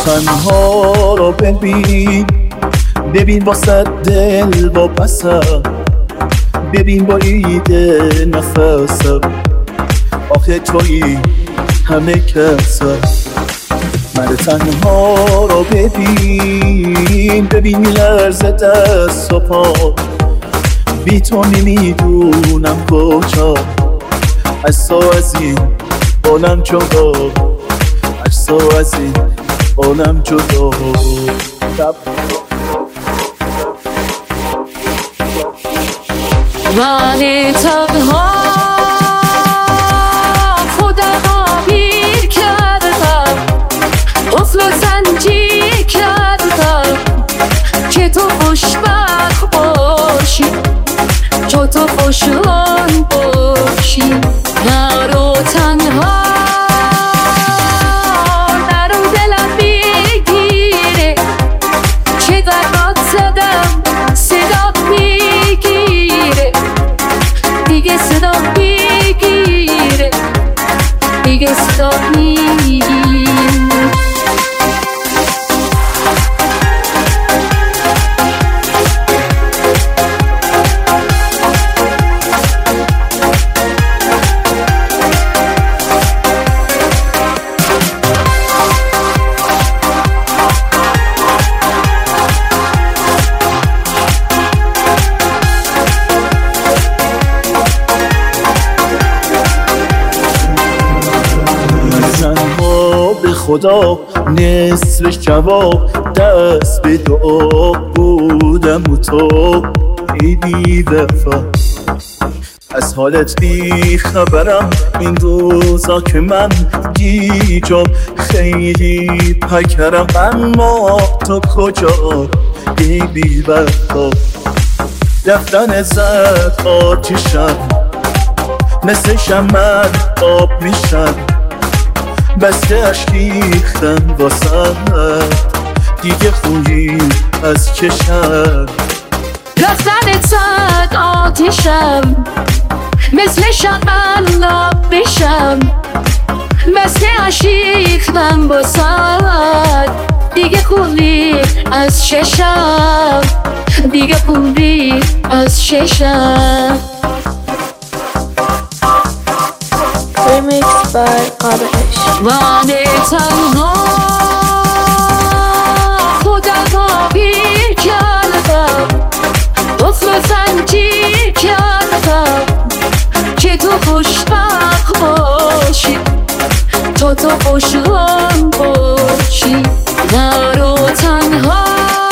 تنها رو ببین واسه دل با پسم، ببین برید نفسم، آخه تویی همه کسم. من تنها رو ببین میلرزه دست و پا، بی تو نمیدونم کجا، از تو از این عالم جدا، از تو از این عالم جدا. من تنها خودم را پیر کردم، قفل و زنجیر کردم که تو خوشبخت باشی، تو خوشحال باشی. نرو تنها، نرو دلم بگیره، چه دقات زدم صدا میگیره، دیگه صدا میگیره، دیگه صدا میگیره. خدا نصفش جواب دست به دعا بودم و تو بی وفا. از حالت بی خبرم این روزا که من گیجم، خیلی پکرم اما تو کجا بی وفا. رفتن زد آتیشم، مثل شمع آب میشم، بس که عشق ریختم واسه دیگه خویی از چشم. رفتنت زد آتیشم، مثل شمع آب بشم، بس که عشق ریختم واسه دیگه خویی از چشم، دیگه خویی از چشم. Remixed by Qabash. من تنها خودم را پیر کردم، قفل و زنجیر کردم که تو خوشبخت باشی، تو خوشحال باشی. نرو تنها